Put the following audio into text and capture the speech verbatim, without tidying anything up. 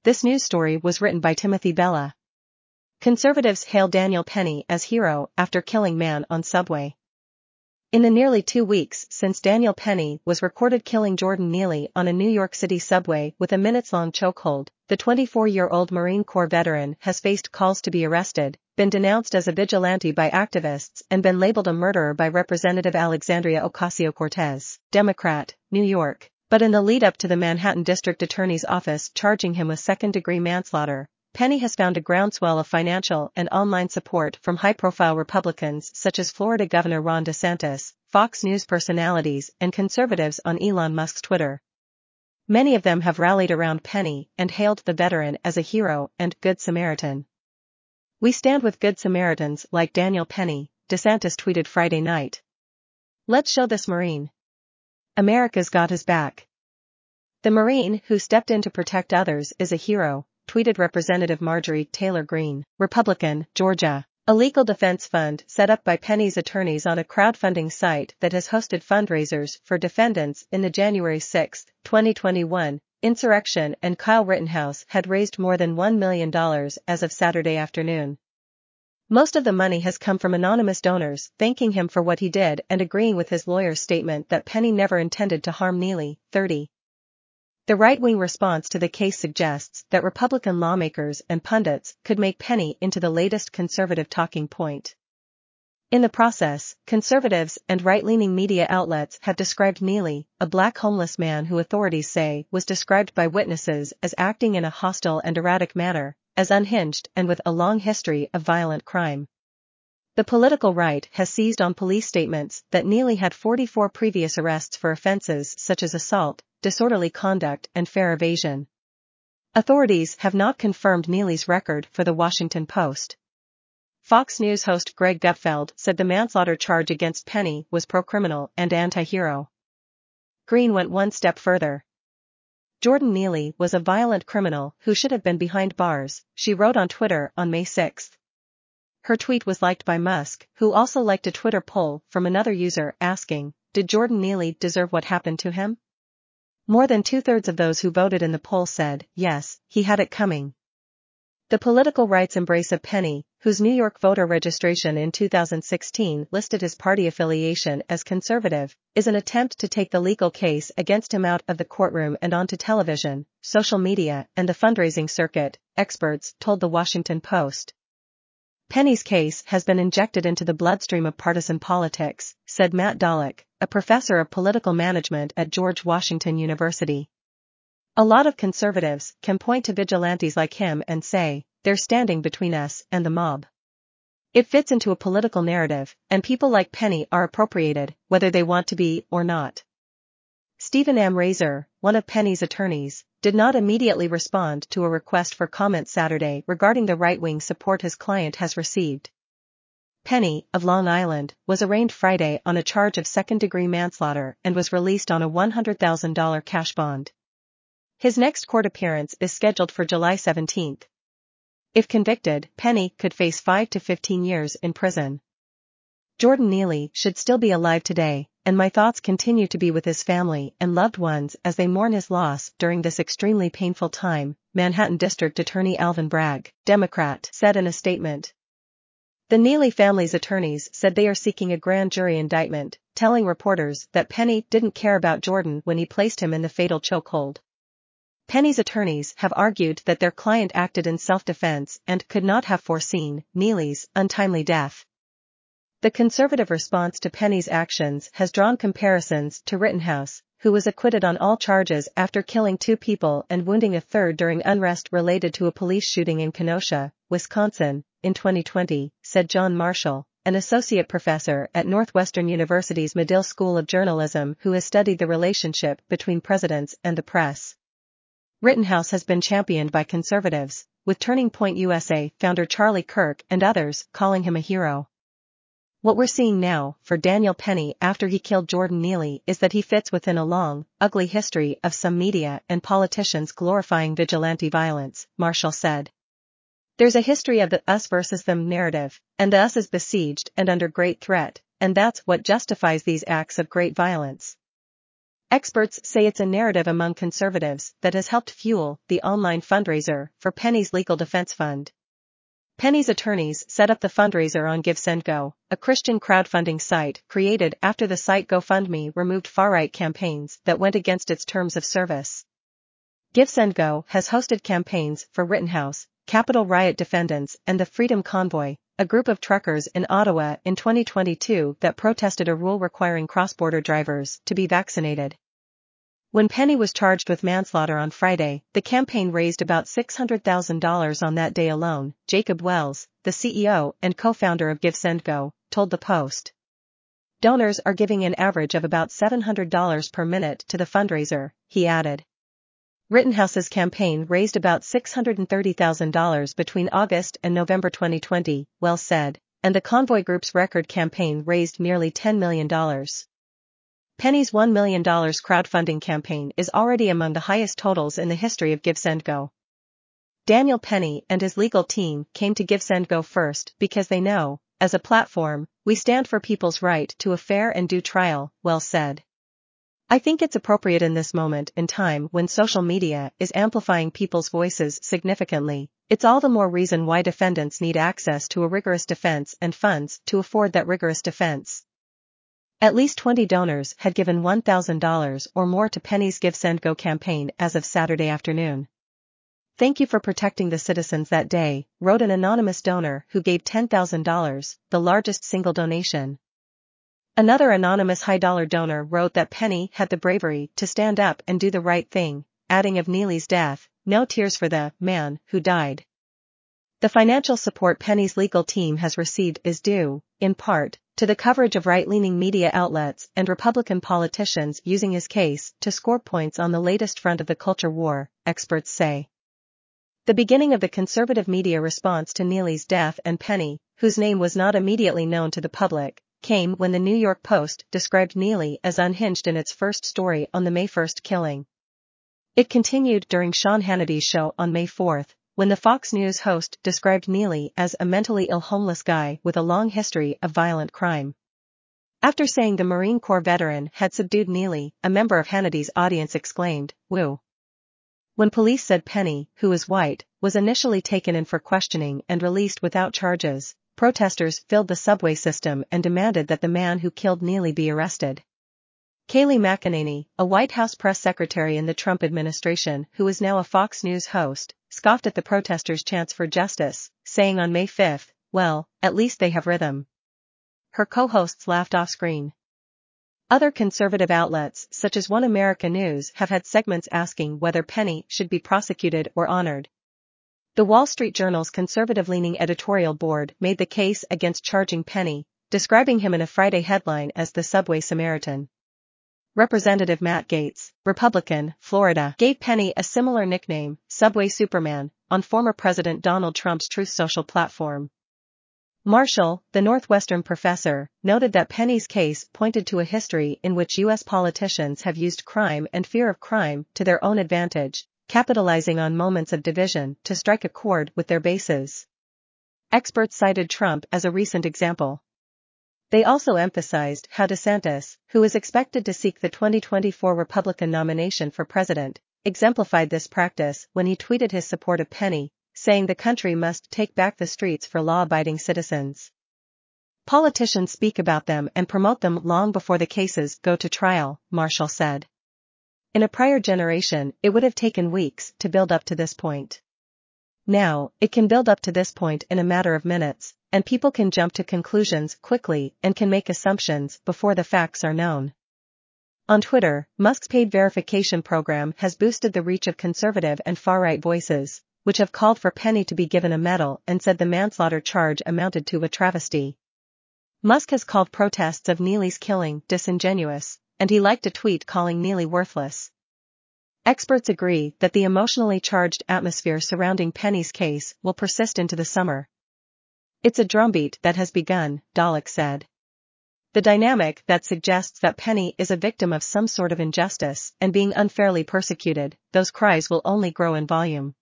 This news story was written by Timothy Bella. Conservatives hail Daniel Penny as hero after killing man on subway. In the nearly two weeks since Daniel Penny was recorded killing Jordan Neely on a New York City subway with a minutes-long chokehold, the twenty-four-year-old Marine Corps veteran has faced calls to be arrested, been denounced as a vigilante by activists and been labeled a murderer by Representative Alexandria Ocasio-Cortez, Democrat, New York. But in the lead-up to the Manhattan District Attorney's Office charging him with second-degree manslaughter, Penny has found a groundswell of financial and online support from high-profile Republicans such as Florida Governor Ron DeSantis, Fox News personalities, and conservatives on Elon Musk's Twitter. Many of them have rallied around Penny and hailed the veteran as a hero and Good Samaritan. "We stand with Good Samaritans like Daniel Penny," DeSantis tweeted Friday night. "Let's show this Marine. America's got his back. The Marine who stepped in to protect others is a hero," tweeted Representative Marjorie Taylor Greene, Republican, Georgia. A legal defense fund set up by Penny's attorneys on a crowdfunding site that has hosted fundraisers for defendants in the January sixth, twenty twenty-one, insurrection and Kyle Rittenhouse had raised more than one million dollars as of Saturday afternoon. Most of the money has come from anonymous donors thanking him for what he did and agreeing with his lawyer's statement that Penny never intended to harm Neely, thirty. The right-wing response to the case suggests that Republican lawmakers and pundits could make Penny into the latest conservative talking point. In the process, conservatives and right-leaning media outlets have described Neely, a black homeless man who authorities say was described by witnesses as acting in a hostile and erratic manner, as unhinged and with a long history of violent crime. The political right has seized on police statements that Neely had forty-four previous arrests for offenses such as assault, disorderly conduct and fare evasion. Authorities have not confirmed Neely's record for the Washington Post. Fox News host Greg Gutfeld said the manslaughter charge against Penny was pro-criminal and anti-hero. Greene went one step further. "Jordan Neely was a violent criminal who should have been behind bars," she wrote on Twitter on May sixth. Her tweet was liked by Musk, who also liked a Twitter poll from another user asking, "Did Jordan Neely deserve what happened to him?" More than two-thirds of those who voted in the poll said, yes, he had it coming. The political right's embrace of Penny, whose New York voter registration in two thousand sixteen listed his party affiliation as conservative, is an attempt to take the legal case against him out of the courtroom and onto television, social media, and the fundraising circuit, experts told the Washington Post. Penny's case has been injected into the bloodstream of partisan politics, said Matt Dallek, a professor of political management at George Washington University. A lot of conservatives can point to vigilantes like him and say, they're standing between us and the mob. It fits into a political narrative, and people like Penny are appropriated, whether they want to be or not. Stephen M. Razor, one of Penny's attorneys, did not immediately respond to a request for comment Saturday regarding the right-wing support his client has received. Penny, of Long Island, was arraigned Friday on a charge of second-degree manslaughter and was released on a one hundred thousand dollars cash bond. His next court appearance is scheduled for July seventeenth. If convicted, Penny could face five to fifteen years in prison. Jordan Neely should still be alive today, and my thoughts continue to be with his family and loved ones as they mourn his loss during this extremely painful time, Manhattan District Attorney Alvin Bragg, Democrat, said in a statement. The Neely family's attorneys said they are seeking a grand jury indictment, telling reporters that Penny didn't care about Jordan when he placed him in the fatal chokehold. Penny's attorneys have argued that their client acted in self-defense and could not have foreseen Neely's untimely death. The conservative response to Penny's actions has drawn comparisons to Rittenhouse, who was acquitted on all charges after killing two people and wounding a third during unrest related to a police shooting in Kenosha, Wisconsin, in twenty twenty, said John Marshall, an associate professor at Northwestern University's Medill School of Journalism who has studied the relationship between presidents and the press. Rittenhouse has been championed by conservatives, with Turning Point U S A founder Charlie Kirk and others calling him a hero. What we're seeing now, for Daniel Penny after he killed Jordan Neely, is that he fits within a long, ugly history of some media and politicians glorifying vigilante violence, Marshall said. There's a history of the us versus them narrative, and the us is besieged and under great threat, and that's what justifies these acts of great violence. Experts say it's a narrative among conservatives that has helped fuel the online fundraiser for Penny's legal defense fund. Penny's attorneys set up the fundraiser on GiveSendGo, a Christian crowdfunding site created after the site GoFundMe removed far-right campaigns that went against its terms of service. GiveSendGo has hosted campaigns for Rittenhouse, Capitol riot defendants, and the Freedom Convoy, a group of truckers in Ottawa in twenty twenty-two that protested a rule requiring cross-border drivers to be vaccinated. When Penny was charged with manslaughter on Friday, the campaign raised about six hundred thousand dollars on that day alone, Jacob Wells, the C E O and co-founder of GiveSendGo, told the Post. Donors are giving an average of about seven hundred dollars per minute to the fundraiser, he added. Rittenhouse's campaign raised about six hundred thirty thousand dollars between August and November twenty twenty, Wells said, and the Convoy Group's record campaign raised nearly ten million dollars. Penny's one million dollars crowdfunding campaign is already among the highest totals in the history of GiveSendGo. Daniel Penny and his legal team came to GiveSendGo first because they know, as a platform, we stand for people's right to a fair and due trial, Wells said. I think it's appropriate in this moment in time when social media is amplifying people's voices significantly. It's all the more reason why defendants need access to a rigorous defense and funds to afford that rigorous defense. At least twenty donors had given one thousand dollars or more to Penny's GiveSendGo campaign as of Saturday afternoon. Thank you for protecting the citizens that day, wrote an anonymous donor who gave ten thousand dollars, the largest single donation. Another anonymous high-dollar donor wrote that Penny had the bravery to stand up and do the right thing, adding of Neely's death, no tears for the man who died. The financial support Penny's legal team has received is due, in part, to the coverage of right-leaning media outlets and Republican politicians using his case to score points on the latest front of the culture war, experts say. The beginning of the conservative media response to Neely's death and Penny, whose name was not immediately known to the public, came when the New York Post described Neely as unhinged in its first story on the May first killing. It continued during Sean Hannity's show on May fourth, when the Fox News host described Neely as a mentally ill homeless guy with a long history of violent crime. After saying the Marine Corps veteran had subdued Neely, a member of Hannity's audience exclaimed, "Woo." When police said Penny, who is white, was initially taken in for questioning and released without charges, protesters filled the subway system and demanded that the man who killed Neely be arrested. Kayleigh McEnany, a White House press secretary in the Trump administration who is now a Fox News host, scoffed at the protesters' chants for justice, saying on May fifth, "Well, at least they have rhythm." Her co-hosts laughed off-screen. Other conservative outlets, such as One America News, have had segments asking whether Penny should be prosecuted or honored. The Wall Street Journal's conservative-leaning editorial board made the case against charging Penny, describing him in a Friday headline as the Subway Samaritan. Representative Matt Gaetz, Republican, Florida, gave Penny a similar nickname, Subway Superman, on former President Donald Trump's Truth Social platform. Marshall, the Northwestern professor, noted that Penny's case pointed to a history in which U S politicians have used crime and fear of crime to their own advantage, capitalizing on moments of division to strike a chord with their bases. Experts cited Trump as a recent example. They also emphasized how DeSantis, who is expected to seek the twenty twenty-four Republican nomination for president, exemplified this practice when he tweeted his support of Penny, saying the country must take back the streets for law-abiding citizens. Politicians speak about them and promote them long before the cases go to trial, Marshall said. In a prior generation, it would have taken weeks to build up to this point. Now, it can build up to this point in a matter of minutes, and people can jump to conclusions quickly and can make assumptions before the facts are known. On Twitter, Musk's paid verification program has boosted the reach of conservative and far-right voices, which have called for Penny to be given a medal and said the manslaughter charge amounted to a travesty. Musk has called protests of Neely's killing disingenuous, and he liked a tweet calling Neely worthless. Experts agree that the emotionally charged atmosphere surrounding Penny's case will persist into the summer. It's a drumbeat that has begun, Dalek said. The dynamic that suggests that Penny is a victim of some sort of injustice and being unfairly persecuted, those cries will only grow in volume.